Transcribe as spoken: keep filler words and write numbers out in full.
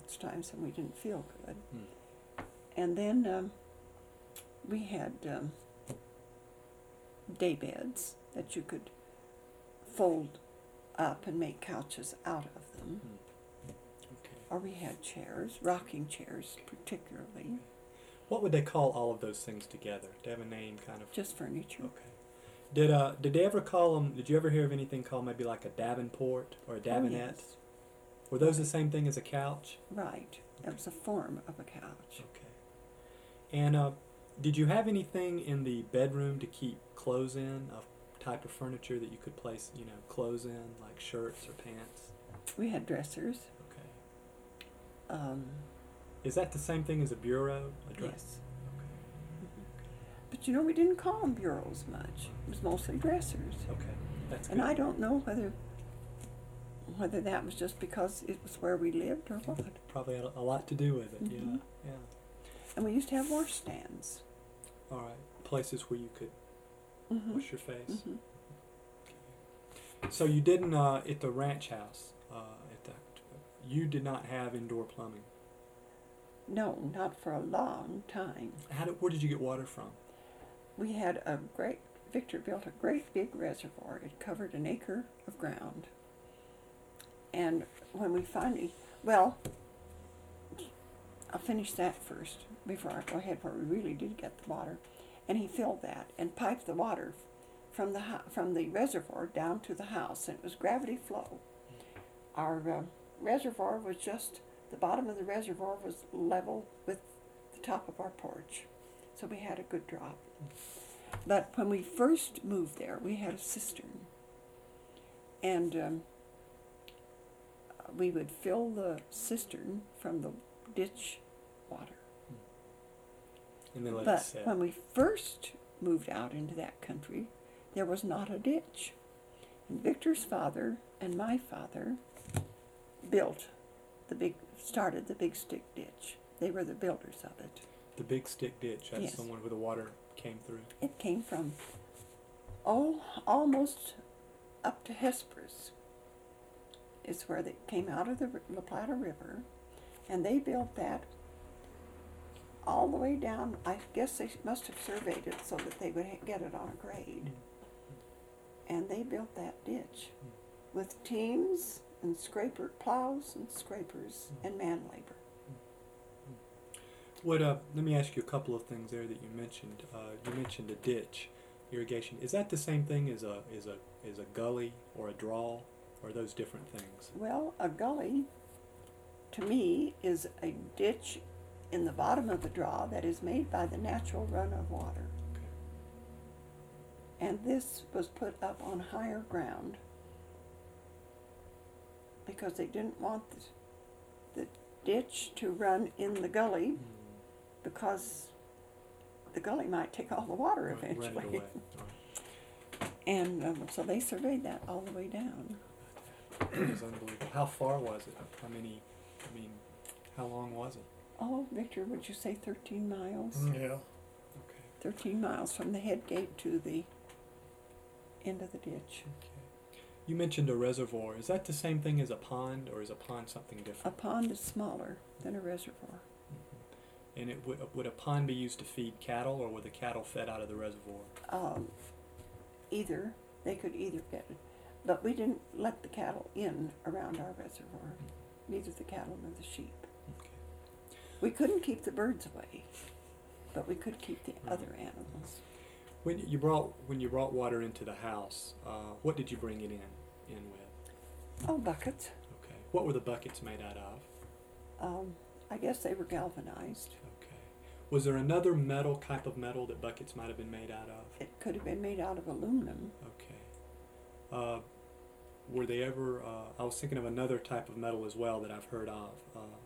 lots of times when we didn't feel good. Hmm. And then um, we had um, day beds that you could fold up and make couches out of them. Hmm. Okay. Or we had chairs, rocking chairs particularly. What would they call all of those things together? Do they have a name, kind of? Just furniture. Okay. Did uh did they ever call them? Did you ever hear of anything called maybe like a Davenport or a Davenette? Oh, yes. Were those the same thing as a couch? Right. That was a form of a couch. Okay. And uh, did you have anything in the bedroom to keep clothes in, a type of furniture that you could place, you know, clothes in, like shirts or pants? We had dressers. Okay. Um, Is that the same thing as a bureau? A dress? yes. But you know, we didn't call them bureaus much. It was mostly dressers. Okay. That's And good. I don't know whether whether that was just because it was where we lived or what. Probably had a, a lot to do with it. Yeah. Mhm. Yeah. And we used to have washstands. All right. Places where you could Mm-hmm. wash your face. Mm-hmm. So you didn't uh, at the ranch house. Uh, at that, you did not have indoor plumbing. No, not for a long time. How did, where did you get water from? We had a great, Victor built a great big reservoir. It covered an acre of ground. And when we finally, well, I'll finish that first before I go ahead where we really did get the water. And he filled that and piped the water from the ho- from the reservoir down to the house, and it was gravity flow. Our uh, reservoir was just, the bottom of the reservoir was level with the top of our porch, so we had a good drop. But when we first moved there, we had a cistern, and um, we would fill the cistern from the ditch water. And then let it But set. when we first moved out into that country, there was not a ditch. And Victor's father and my father built the big, started the big stick ditch. They were the builders of it. The big stick ditch. That's Yes. the one where the water came through. It came from, oh, almost up to Hesperus. It's where they came out of the La Plata River, and they built that all the way down. I guess they must have surveyed it so that they would ha- get it on a grade. And they built that ditch with teams and scraper plows and scrapers and man labor. What? Uh, let me ask you a couple of things there that you mentioned. Uh, you mentioned a ditch, irrigation. Is that the same thing as a as a as a gully or a draw, or are those different things? Well, a gully, to me, is a ditch in the bottom of the draw that is made by the natural run of water. Okay. And this was put up on higher ground because they didn't want the, the ditch to run in the gully, Mm. because the gully might take all the water Run- eventually. Run it away. All right. And um, so they surveyed that all the way down. It was unbelievable. How far was it? How many? I mean, how long was it? Oh, Victor, would you say thirteen miles? Yeah. Okay. thirteen miles from the head gate to the end of the ditch. Okay. You mentioned a reservoir. Is that the same thing as a pond, or is a pond something A different? pond is smaller than a reservoir. Mhm. And it would would a pond be used to feed cattle, or were the cattle fed out of the reservoir? Um, either, they could either get it. But we didn't let the cattle in around our reservoir, neither the cattle nor the sheep. Okay. We couldn't keep the birds away, but we could keep the Right. other animals. When you brought when you brought water into the house, uh, what did you bring it in in with? Oh, buckets. Okay. What were the buckets made out of? Um, I guess they were galvanized. Okay. Was there another metal type of metal that buckets might have been made out of? It could have been made out of aluminum. Okay. Uh, were they ever? Uh, I was thinking of another type of metal as well that I've heard of. Uh,